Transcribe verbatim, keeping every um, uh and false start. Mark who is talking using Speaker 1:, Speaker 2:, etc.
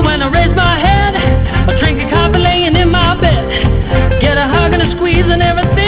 Speaker 1: when I raise my head, I drink a coffee laying in my bed, get a hug and a squeeze and everything